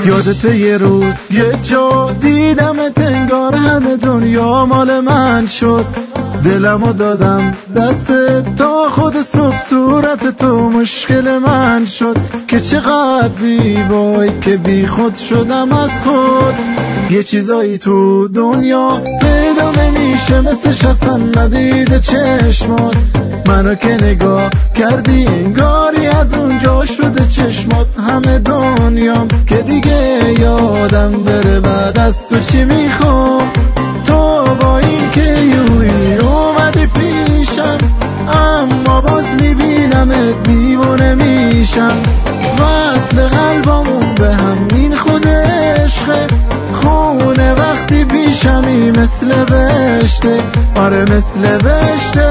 یادت یه روز یه جا دیدمت انگار همه دنیا مال من شد، دلمو دادم دست تا خود صبح صورت تو مشکل من شد، که چقدر زیبایی که بی خود شدم از خود. یه چیزایی تو دنیا پیدا نمیشه مثلش اصلا ندیده چشمات، منو که نگاه کردی انگاری از اونجا شده چشمات همه دنیام، که دیگه یادم بره بعد از تو چی میخوام. تو با این که یوی اومدی پیشم اما باز میبینم دیوونه میشم، وصل قلبمون به همین خود عشقه، خونه وقتی پیشمی مثل بهشته، آره مثل بهشته.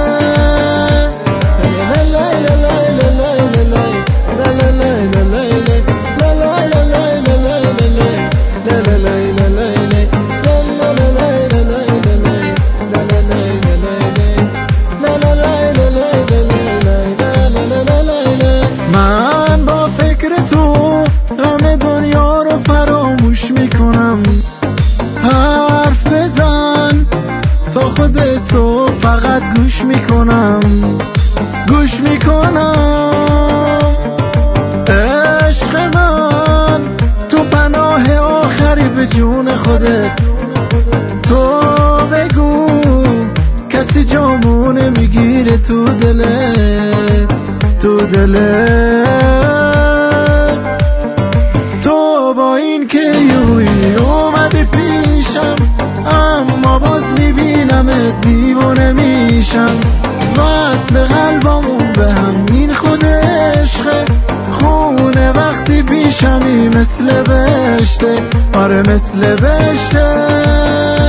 من با فکر تو همه دنیا رو فراموش میکنم، حرف بزن تا خودت تو فقط گوش میکنم، گوش میکنم. عشق من تو پناه آخری به جون خودت، تو بگو کسی جامونه میگیره تو دلت، تو دلت. تو با این که یوی اومدی پیشم اما باز میبینم دیوونه میشم، وصل قلبمون به همین خود عشقه، خونه وقتی پیشمی مثل بهشته، آره مثل بهشته.